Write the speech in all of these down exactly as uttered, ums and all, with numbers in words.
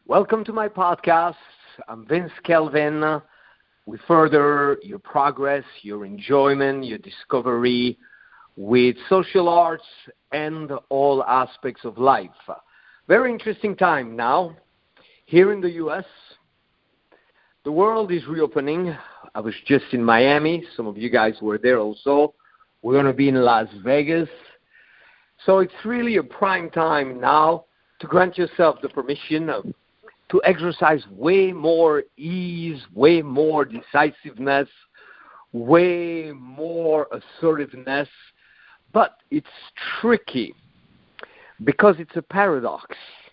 Welcome to my podcast. I'm Vince Kelvin. We further your progress, your enjoyment, your discovery with social arts and all aspects of life. Very interesting time now. Here in the U S, the world is reopening. I was just in Miami. Some of you guys were there also. We're going to be in Las Vegas. So it's really a prime time now to grant yourself the permission of, to exercise way more ease, way more decisiveness, way more assertiveness. But it's tricky because it's a paradox.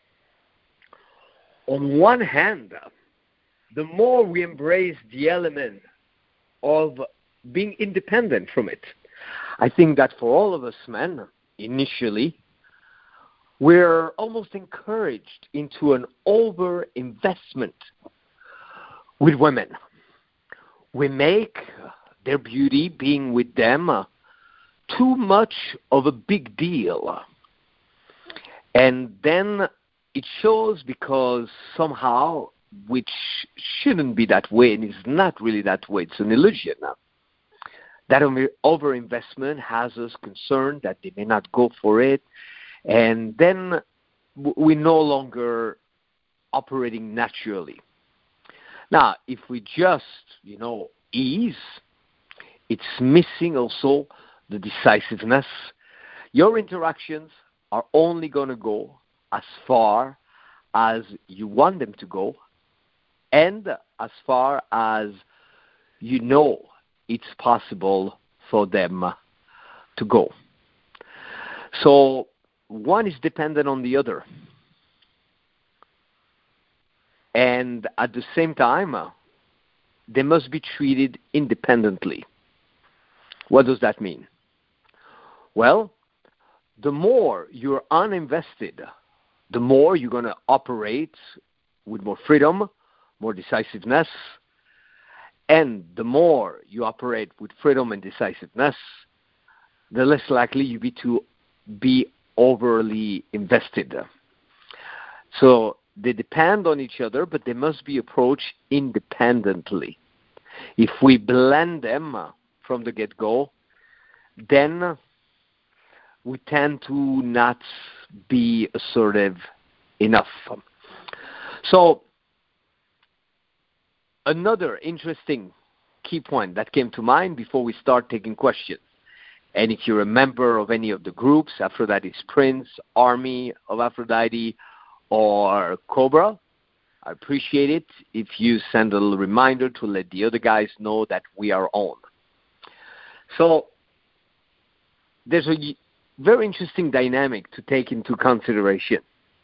On one hand, the more we embrace the element of being independent from it, I think that for all of us men, initially, we're almost encouraged into an over-investment with women. We make their beauty, being with them, uh, too much of a big deal. And then it shows because somehow, which shouldn't be that way, and it's not really that way, it's an illusion. That over-investment has us concerned that they may not go for it, and then we're no longer operating naturally. Now, if we just, you know, ease, it's missing also the decisiveness. Your interactions are only going to go as far as you want them to go, and as far as you know it's possible for them to go. So one is dependent on the other. And at the same time, they must be treated independently. What does that mean? Well, the more you're uninvested, the more you're going to operate with more freedom, more decisiveness, and the more you operate with freedom and decisiveness, the less likely you be to be overly invested. So they depend on each other, but they must be approached independently. If we blend them from the get-go, then we tend to not be assertive enough. So another interesting key point that came to mind before we start taking questions, and if you're a member of any of the groups, Aphrodite's Prince, Army of Aphrodite, or Cobra, I appreciate it if you send a little reminder to let the other guys know that we are on. So there's a very interesting dynamic to take into consideration.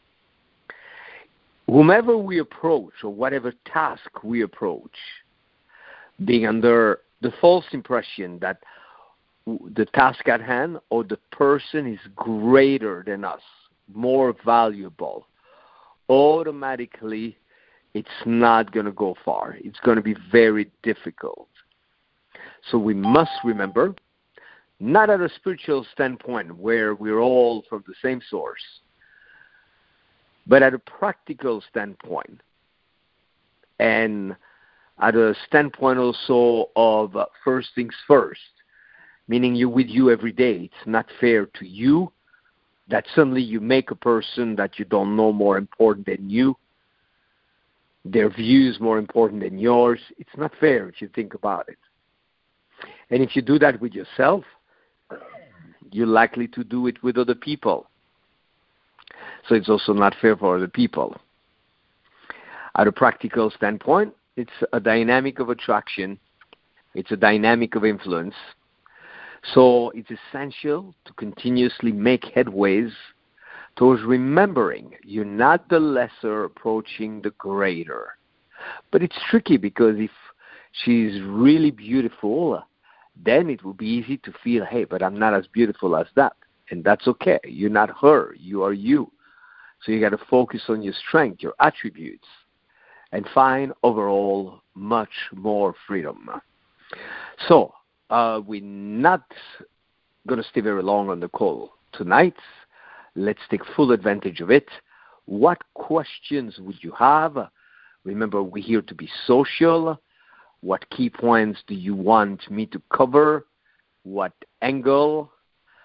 Whomever we approach, or whatever task we approach, being under the false impression that the task at hand or the person is greater than us, more valuable, automatically it's not going to go far. It's going to be very difficult. So we must remember, not at a spiritual standpoint where we're all from the same source, but at a practical standpoint, and at a standpoint also of uh, first things first, meaning you're with you every day. It's not fair to you that suddenly you make a person that you don't know more important than you, their views more important than yours. It's not fair if you think about it. And if you do that with yourself, you're likely to do it with other people. So it's also not fair for other people. At a practical standpoint, it's a dynamic of attraction. It's a dynamic of influence. So it's essential to continuously make headways towards remembering you're not the lesser approaching the greater. But it's tricky because if she's really beautiful, then it will be easy to feel, hey, but I'm not as beautiful as that. And that's okay. You're not her. You are you. So you got to focus on your strength, your attributes, and find overall much more freedom. So uh, we're not going to stay very long on the call tonight. Let's take full advantage of it. What questions would you have? Remember, we're here to be social. What key points do you want me to cover? What angle?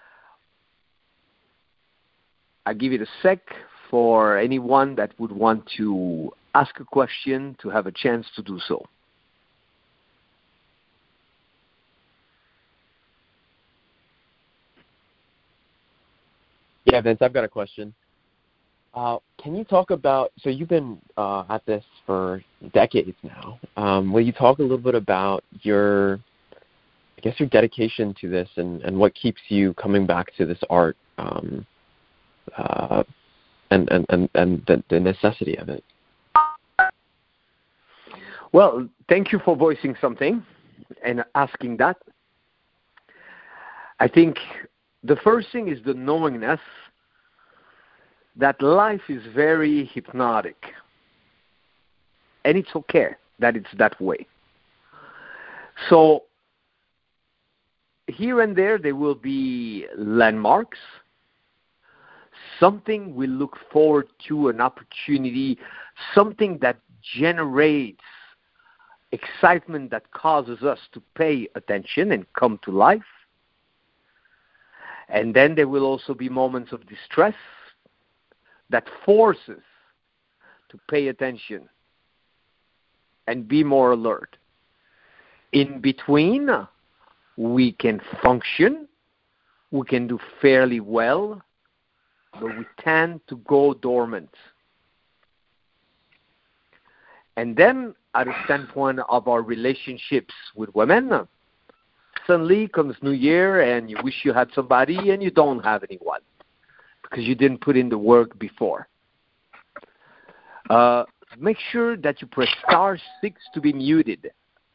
I'll give it a sec for anyone that would want to ask a question to have a chance to do so. Yeah, Vince, I've got a question. Uh, can you talk about, so you've been uh, at this for decades now. Um, will you talk a little bit about your, I guess, your dedication to this and, and what keeps you coming back to this art um, uh, and, and, and, and the, the necessity of it? Well, thank you for voicing something and asking that. I think the first thing is the knowingness that life is very hypnotic. And it's okay that it's that way. So here and there, there will be landmarks, something we look forward to, an opportunity, something that generates excitement that causes us to pay attention and come to life. And then there will also be moments of distress that forces to pay attention and be more alert. In between, we can function, we can do fairly well, but we tend to go dormant. And then, at a standpoint of our relationships with women, suddenly comes New Year and you wish you had somebody and you don't have anyone, because you didn't put in the work before. Uh, make sure that you press star six to be muted.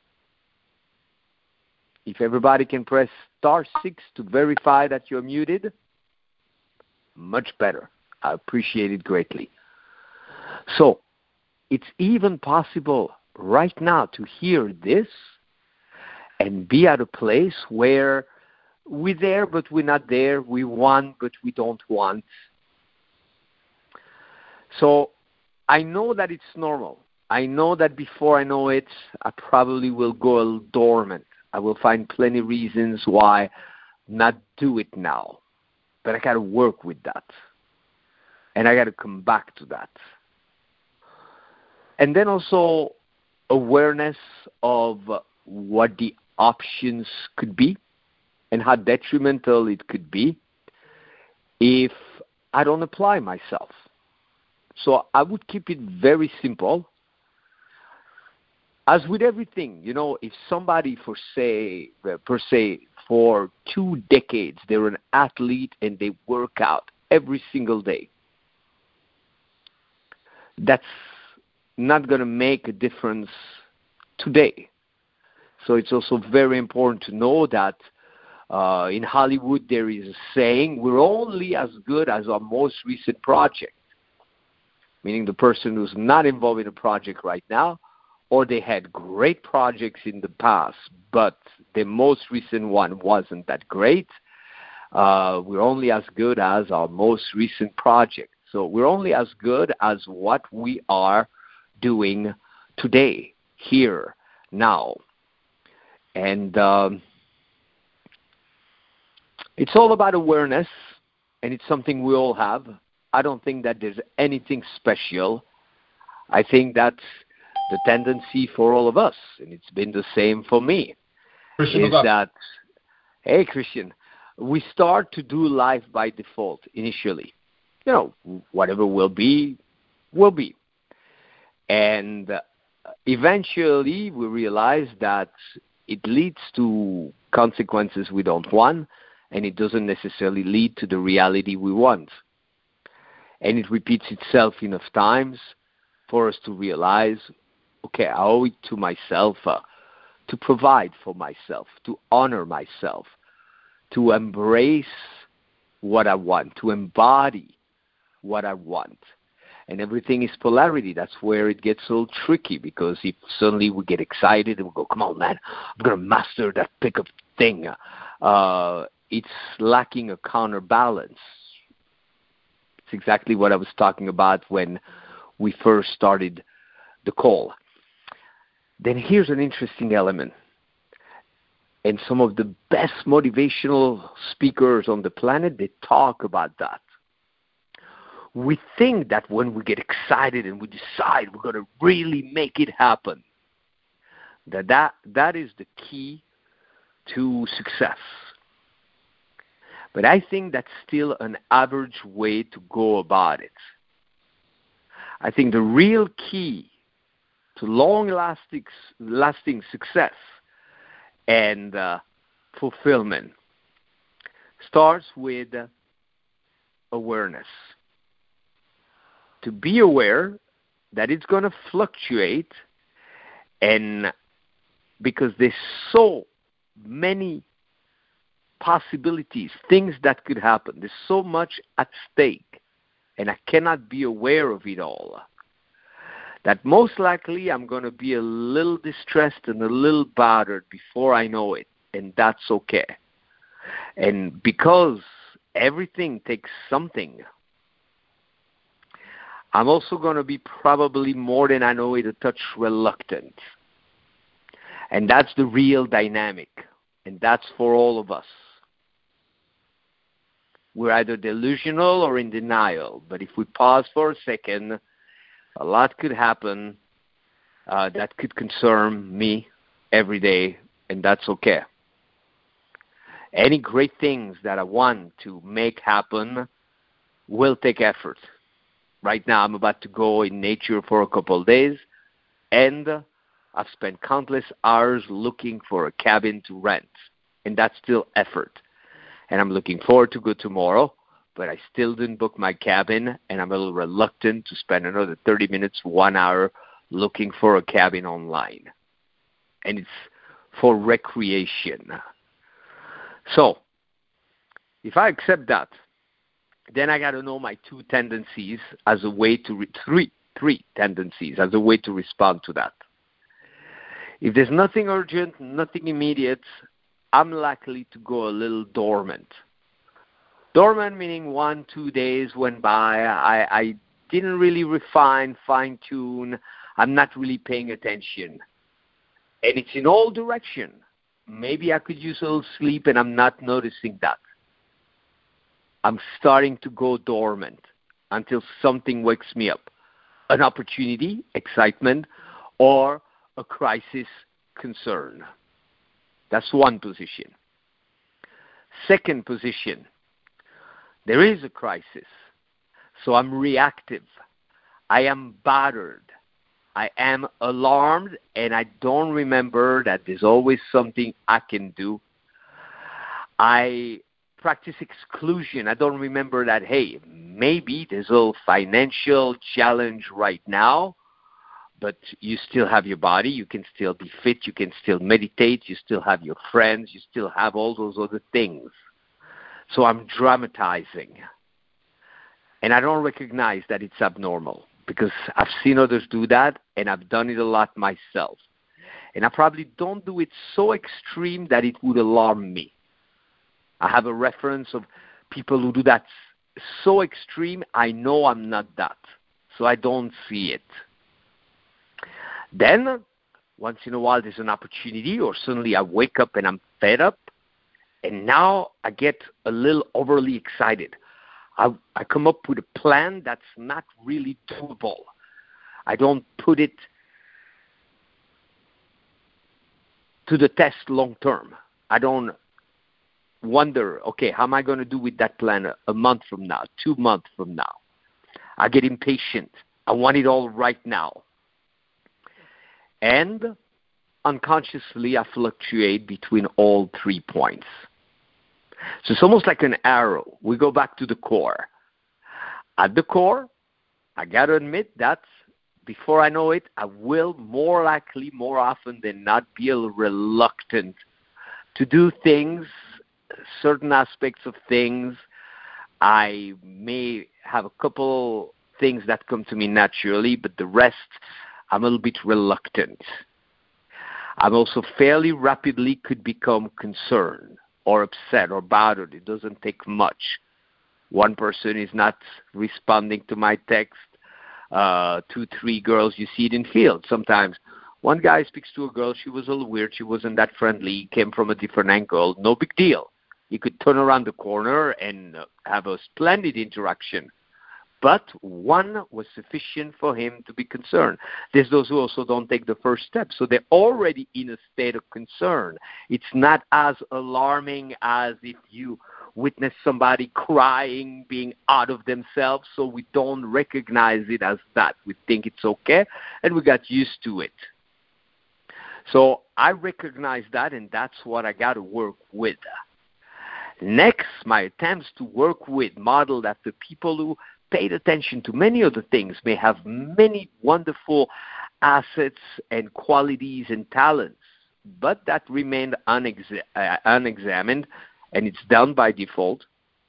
If everybody can press star six to verify that you're muted, much better. I appreciate it greatly. So, it's even possible right now to hear this and be at a place where we're there, but we're not there. We want, but we don't want. So I know that it's normal. I know that before I know it, I probably will go a little dormant. I will find plenty of reasons why not do it now. But I got to work with that. And I got to come back to that. And then also awareness of what the options could be and how detrimental it could be if I don't apply myself. So I would keep it very simple. As with everything, you know, if somebody for say, per se, for two decades, they're an athlete and they work out every single day, that's not going to make a difference today. So it's also very important to know that uh, in Hollywood there is a saying, we're only as good as our most recent project, meaning the person who's not involved in a project right now, or they had great projects in the past, but the most recent one wasn't that great. Uh, we're only as good as our most recent project. So we're only as good as what we are doing today, here, now. And um, it's all about awareness, and it's something we all have. I don't think that there's anything special. I think that's the tendency for all of us, and it's been the same for me, Christian, is that, hey, Christian, we start to do life by default initially. You know, whatever will be, will be. And uh, eventually we realize that it leads to consequences we don't want, and it doesn't necessarily lead to the reality we want. And it repeats itself enough times for us to realize, okay, I owe it to myself uh, to provide for myself, to honor myself, to embrace what I want, to embody what I want. And everything is polarity. That's where it gets a little tricky, because if suddenly we get excited and we go, come on, man, I'm going to master that pickup thing, uh, it's lacking a counterbalance. It's exactly what I was talking about when we first started the call. Then here's an interesting element. And some of the best motivational speakers on the planet, they talk about that. We think that when we get excited and we decide we're going to really make it happen, that that, that is the key to success. But I think that's still an average way to go about it. I think the real key to long-lasting lasting success and uh, fulfillment starts with awareness. To be aware that it's going to fluctuate, and because there's so many possibilities, things that could happen. There's so much at stake, and I cannot be aware of it all. That most likely I'm going to be a little distressed and a little bothered before I know it, and that's okay. And because everything takes something, I'm also going to be probably more than I know it a touch reluctant. And that's the real dynamic, and that's for all of us. We're either delusional or in denial, but if we pause for a second, a lot could happen uh, that could concern me every day, and that's okay. Any great things that I want to make happen will take effort. Right now, I'm about to go in nature for a couple of days, and I've spent countless hours looking for a cabin to rent, and that's still effort. And I'm looking forward to go tomorrow, but I still didn't book my cabin, and I'm a little reluctant to spend another thirty minutes, one hour looking for a cabin online. And it's for recreation. So, if I accept that, then I got to know my two tendencies as a way to, re- three, three tendencies as a way to respond to that. If there's nothing urgent, nothing immediate, I'm likely to go a little dormant. Dormant meaning one, two days went by. I, I didn't really refine, fine-tune. I'm not really paying attention. And it's in all directions. Maybe I could use a little sleep and I'm not noticing that. I'm starting to go dormant until something wakes me up. An opportunity, excitement, or a crisis, concern. That's one position. Second position, there is a crisis. So I'm reactive. I am bothered. I am alarmed, and I don't remember that there's always something I can do. I practice exclusion. I don't remember that, hey, maybe there's a little financial challenge right now, but you still have your body, you can still be fit, you can still meditate, you still have your friends, you still have all those other things. So I'm dramatizing. And I don't recognize that it's abnormal because I've seen others do that, and I've done it a lot myself. And I probably don't do it so extreme that it would alarm me. I have a reference of people who do that so extreme, I know I'm not that. So I don't see it. Then, once in a while, there's an opportunity, or suddenly I wake up and I'm fed up, and now I get a little overly excited. I, I come up with a plan that's not really doable. I don't put it to the test long term. I don't wonder, okay, how am I going to do with that plan a, a month from now, two months from now? I get impatient. I want it all right now. And unconsciously, I fluctuate between all three points. So it's almost like an arrow. We go back to the core. At the core, I got to admit that before I know it, I will more likely, more often than not, be a little reluctant to do things, certain aspects of things. I may have a couple things that come to me naturally, but the rest, I'm a little bit reluctant. I'm also fairly rapidly could become concerned or upset or bothered. It doesn't take much. one person is not responding to my text, uh, two, three girls, you see it in field sometimes. One guy speaks to a girl, she was a little weird, she wasn't that friendly, came from a different angle, no big deal. You could turn around the corner and have a splendid interaction. But one was sufficient for him to be concerned. There's those who also don't take the first step, so they're already in a state of concern. It's not as alarming as if you witness somebody crying, being out of themselves, so we don't recognize it as that. We think it's okay, and we got used to it. So I recognize that, and that's what I got to work with. Next, my attempts to work with, modeled after people who paid attention to many other things, may have many wonderful assets and qualities and talents, but that remained unexa- uh, unexamined, and it's done by default.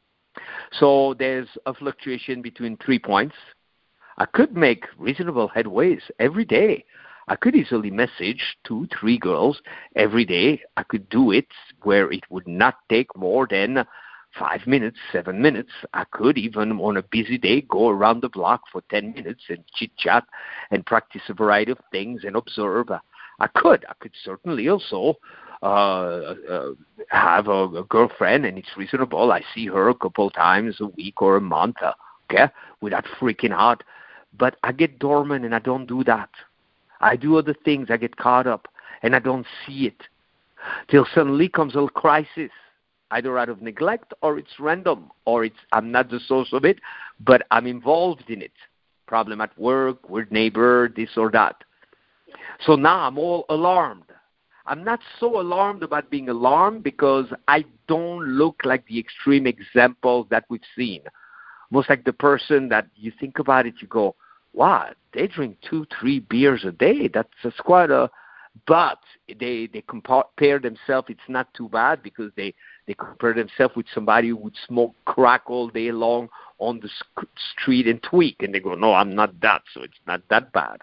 So there's a fluctuation between three points. I could make reasonable headways every day. I could easily message two, three girls every day. I could do it where it would not take more than five minutes, seven minutes. I could even on a busy day go around the block for ten minutes and chit-chat and practice a variety of things and observe. I could. I could certainly also uh, uh, have a, a girlfriend, and it's reasonable. I see her a couple times a week or a month, uh, okay, without freaking out. But I get dormant and I don't do that. I do other things. I get caught up and I don't see it till suddenly comes a crisis, either out of neglect or it's random or it's I'm not the source of it, but I'm involved in it. Problem at work, weird neighbor, this or that. So now I'm all alarmed. I'm not so alarmed about being alarmed because I don't look like the extreme examples that we've seen. Most like the person that you think about it, you go, wow, they drink two, three beers a day. That's, that's quite a... But they they compare themselves. It's not too bad because they, they compare themselves with somebody who would smoke crack all day long on the sc- street and tweak. And they go, no, I'm not that, so it's not that bad.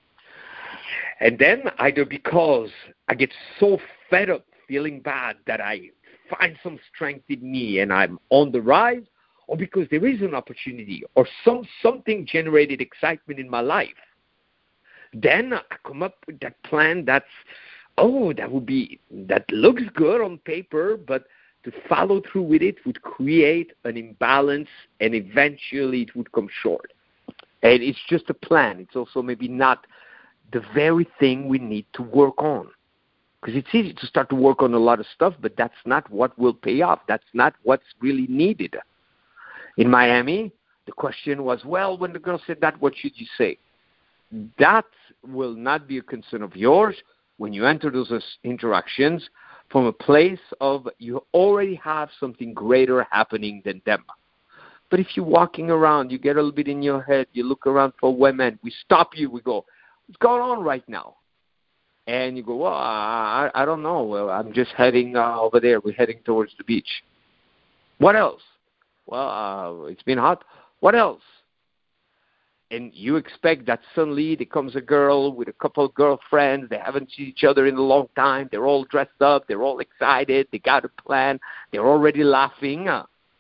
And then either because I get so fed up feeling bad that I find some strength in me and I'm on the rise, or because there is an opportunity or some something generated excitement in my life, then I come up with that plan that's, oh, that would be, that looks good on paper, but to follow through with it would create an imbalance and eventually it would come short. And it's just a plan. It's also maybe not the very thing we need to work on. Because it's easy to start to work on a lot of stuff, but that's not what will pay off. That's not what's really needed. In Miami, the question was, well, when the girl said that, what should you say? That will not be a concern of yours when you enter those interactions from a place of you already have something greater happening than them. But if you're walking around, you get a little bit in your head, you look around for women, we stop you, we go, what's going on right now? And you go, well, I, I don't know. Well, I'm just heading uh, over there. We're heading towards the beach. What else? Well, uh, it's been hot. What else? And you expect that suddenly there comes a girl with a couple of girlfriends. They haven't seen each other in a long time. They're all dressed up. They're all excited. They got a plan. They're already laughing.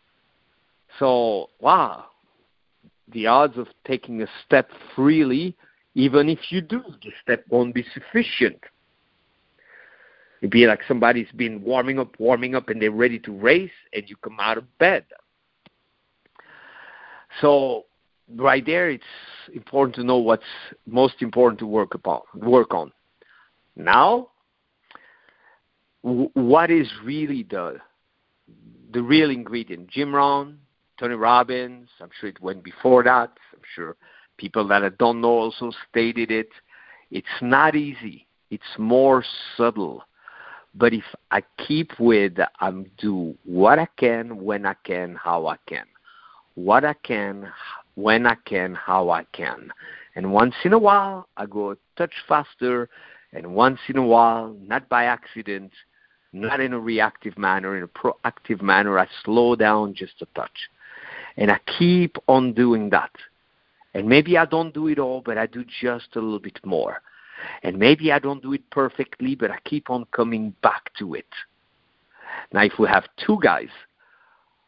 So, wow, the odds of taking a step freely, even if you do, the step won't be sufficient. It'd be like somebody's been warming up, warming up, and they're ready to race, and you come out of bed. So right there, it's important to know what's most important to work upon, work on. Now, w- what is really the the real ingredient? Jim Rohn, Tony Robbins, I'm sure it went before that. I'm sure people that I don't know also stated it. It's not easy. It's more subtle. But if I keep with, I'm do what I can, when I can, how I can. What I can, when I can, how I can. And once in a while, I go a touch faster. And once in a while, not by accident, not in a reactive manner, in a proactive manner, I slow down just a touch. And I keep on doing that. And maybe I don't do it all, but I do just a little bit more. And maybe I don't do it perfectly, but I keep on coming back to it. Now, if we have two guys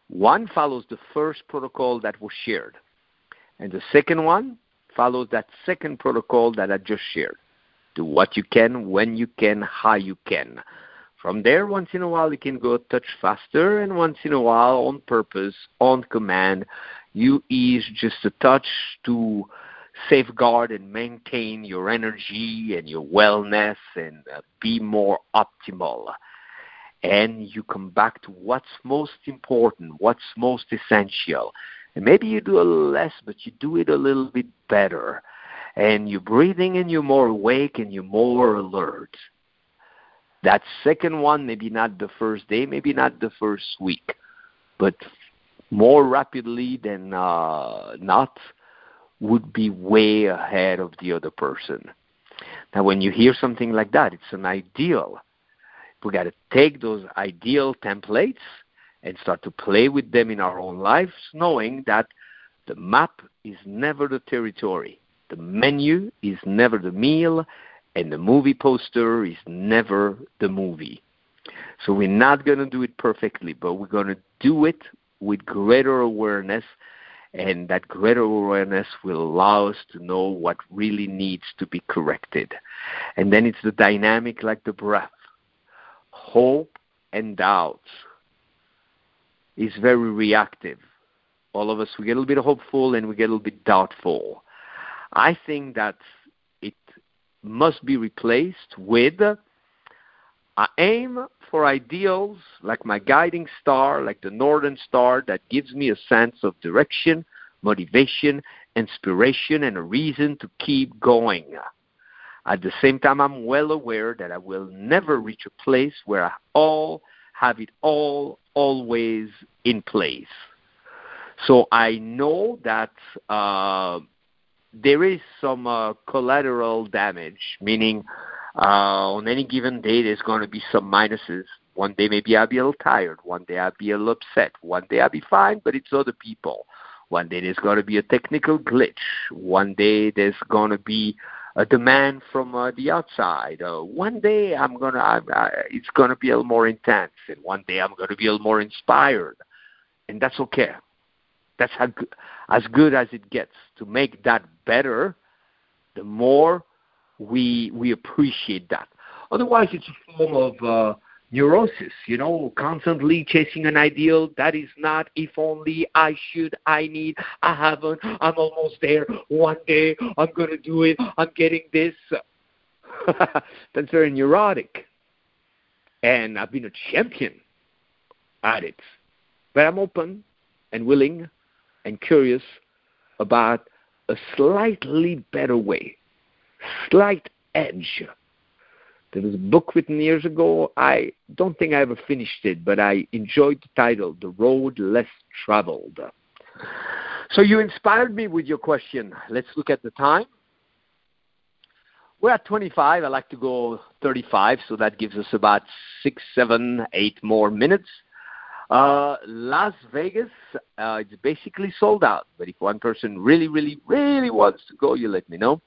One follows the first protocol that was shared, and the second one follows that second protocol that I just shared. Do what you can, when you can, how you can. From there, once in a while, you can go a touch faster, and once in a while, on purpose, on command, you ease just a touch to safeguard and maintain your energy and your wellness and uh, be more optimal. And you come back to what's most important, what's most essential. And maybe you do a little less, but you do it a little bit better. And you're breathing and you're more awake and you're more alert. That second one, maybe not the first day, maybe not the first week, but more rapidly than uh, not would be way ahead of the other person. Now, when you hear something like that, it's an ideal. We got to take those ideal templates and start to play with them in our own lives, knowing that the map is never the territory. The menu is never the meal, and the movie poster is never the movie. So we're not going to do it perfectly, but we're going to do it with greater awareness, and that greater awareness will allow us to know what really needs to be corrected. And then it's the dynamic like the breath. Hope and doubt is very reactive. All of us, we get a little bit hopeful and we get a little bit doubtful. I think that it must be replaced with I aim for ideals like my guiding star, like the Northern Star that gives me a sense of direction, motivation, inspiration, and a reason to keep going. At the same time, I'm well aware that I will never reach a place where I all have it all always in place. So I know that uh, there is some uh, collateral damage, meaning uh, on any given day there's going to be some minuses. One day maybe I'll be a little tired. One day I'll be a little upset. One day I'll be fine, but it's other people. One day there's going to be a technical glitch. One day there's going to be a demand from uh, the outside. Uh, one day I'm gonna, I, I, it's going to be a little more intense, and one day I'm going to be a little more inspired, and that's okay. That's how go- as good as it gets. To make that better, the more we we appreciate that. Otherwise, it's a form of uh, neurosis, you know, constantly chasing an ideal that is not, if only, I should, I need, I haven't, I'm almost there, one day I'm going to do it, I'm getting this. That's very neurotic. And I've been a champion at it. But I'm open and willing and curious about a slightly better way, slight edge. There was a book written years ago. I don't think I ever finished it, but I enjoyed the title, The Road Less Traveled. So you inspired me with your question. Let's look at the time. We're at twenty-five. I like to go thirty-five, so that gives us about six, seven, eight more minutes. Uh, Las Vegas, uh, it's basically sold out. But if one person really, really, really wants to go, you let me know.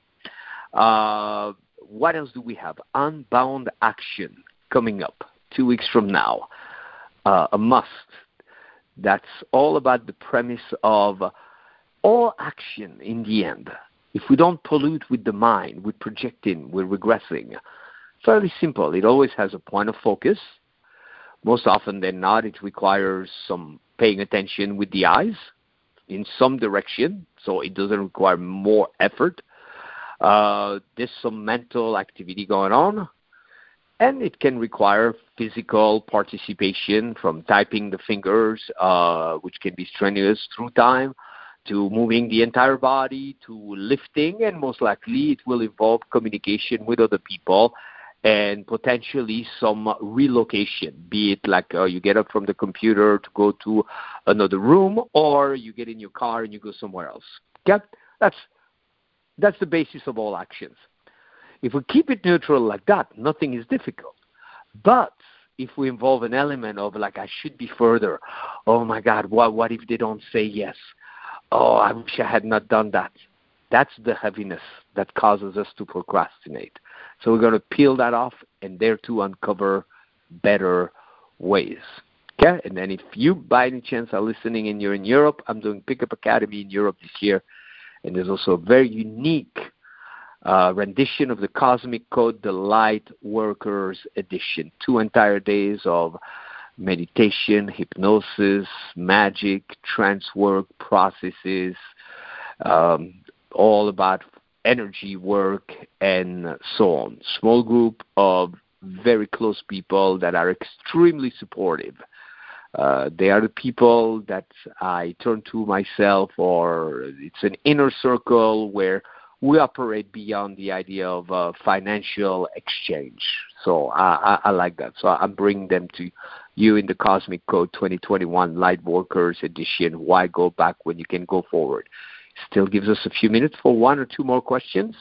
Uh, what else do we have? Unbound Action coming up two weeks from now. Uh, a must. That's all about the premise of all action in the end. If we don't pollute with the mind, we're projecting, we're regressing. Fairly simple. It always has a point of focus. Most often than not, it requires some paying attention with the eyes in some direction, so it doesn't require more effort. Uh, there's some mental activity going on, and it can require physical participation from typing the fingers, uh, which can be strenuous through time, to moving the entire body, to lifting, and most likely it will involve communication with other people and potentially some relocation, be it like uh, you get up from the computer to go to another room, or you get in your car and you go somewhere else. Okay? That's That's the basis of all actions. If we keep it neutral like that, nothing is difficult. But if we involve an element of like, I should be further, oh my God, what, what if they don't say yes? Oh, I wish I had not done that. That's the heaviness that causes us to procrastinate. So we're going to peel that off and there to uncover better ways. Okay? And then if you, by any chance, are listening and you're in Europe, I'm doing Pickup Academy in Europe this year. And there's also a very unique uh, rendition of the Cosmic Code, the Light Workers Edition. Two entire days of meditation, hypnosis, magic, trance work, processes, um, all about energy work, and so on. Small group of very close people that are extremely supportive. Uh, they are the people that I turn to myself, or it's an inner circle where we operate beyond the idea of uh, financial exchange. So I, I, I like that. So I'm bringing them to you in the Cosmic Code twenty twenty-one Light Workers Edition. Why go back when you can go forward? Still gives us a few minutes for one or two more questions.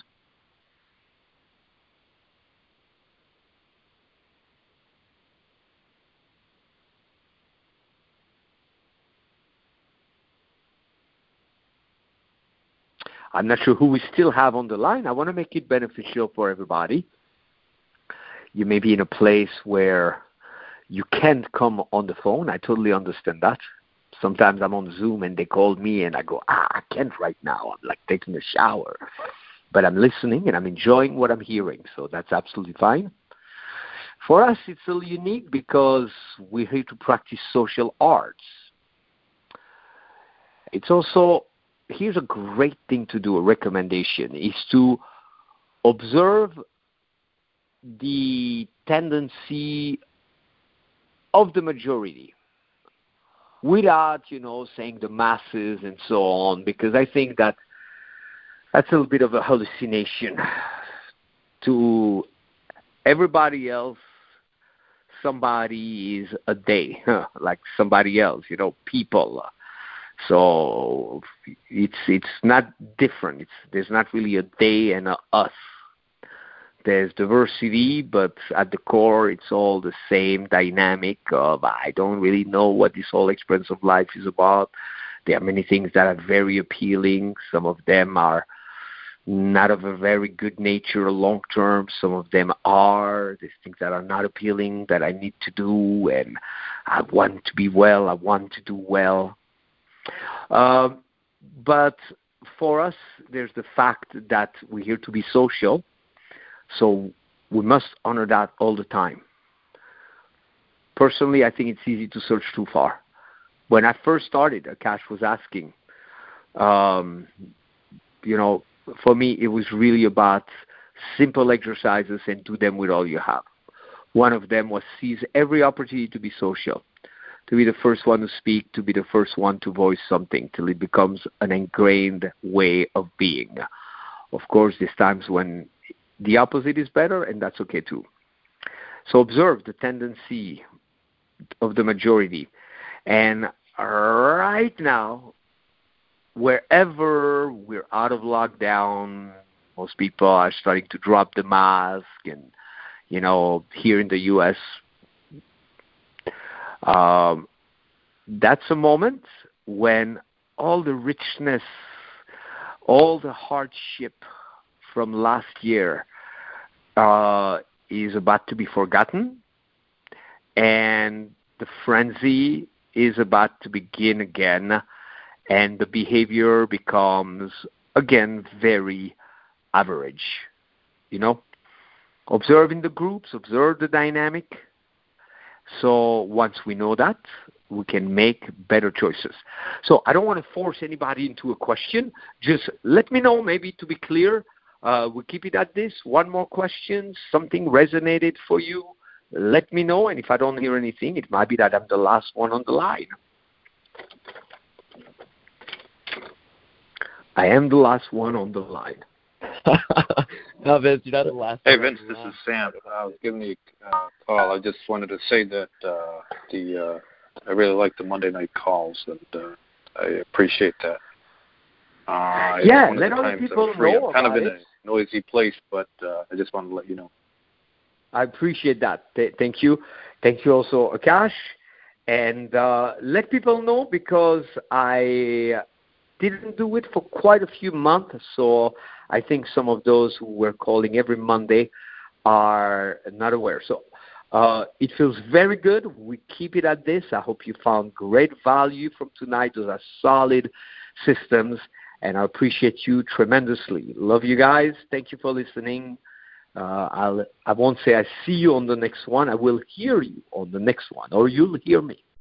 I'm not sure who we still have on the line. I want to make it beneficial for everybody. You may be in a place where you can't come on the phone. I totally understand that. Sometimes I'm on Zoom and they call me and I go, ah, I can't right now. I'm like taking a shower. But I'm listening and I'm enjoying what I'm hearing. So that's absolutely fine. For us, it's a little unique because we're here to practice social arts. It's also, here's a great thing to do, a recommendation, is to observe the tendency of the majority without, you know, saying the masses and so on, because I think that that's a little bit of a hallucination. To everybody else, somebody is a they, like somebody else, you know, people. So it's it's not different. It's there's not really a they and a us. There's diversity, but at the core, it's all the same dynamic of I don't really know what this whole experience of life is about. There are many things that are very appealing. Some of them are not of a very good nature long term. Some of them are. There's things that are not appealing that I need to do, and I want to be well. I want to do well. Um, but for us, there's the fact that we're here to be social. So we must honor that all the time. Personally, I think it's easy to search too far. When I first started, Akash was asking, um, you know, for me, it was really about simple exercises and do them with all you have. One of them was seize every opportunity to be social, to be the first one to speak, to be the first one to voice something till it becomes an ingrained way of being. Of course, there's times when the opposite is better, and that's okay too. So observe the tendency of the majority. And right now, wherever we're out of lockdown, most people are starting to drop the mask. And, you know, here in the U S, um, that's a moment when all the richness, all the hardship from last year uh, is about to be forgotten, and the frenzy is about to begin again, and the behavior becomes, again, very average. You know, observing the groups, observe the dynamic. So once we know that, we can make better choices. So I don't want to force anybody into a question. Just let me know, maybe to be clear, uh, we keep it at this. One more question, something resonated for you, let me know. And if I don't hear anything, it might be that I'm the last one on the line. I am the last one on the line. No, Vince, you're not the last Hey, one. Vince, this is Sam. I was giving you a uh, call. I just wanted to say that uh, the uh, I really like the Monday night calls, and uh, I appreciate that. Uh, yeah, one let of the other times people I'm free. know I'm kind about of in it. a noisy place, but uh, I just wanted to let you know. I appreciate that. Th- thank you. Thank you also, Akash. And uh, let people know, because I didn't do it for quite a few months, so I think some of those who were calling every Monday are not aware. So Uh, it feels very good. We keep it at this. I hope you found great value from tonight. Those are solid systems, and I appreciate you tremendously. Love you guys. Thank you for listening. Uh, I'll, I won't say I see you on the next one. I will hear you on the next one, or you'll hear me.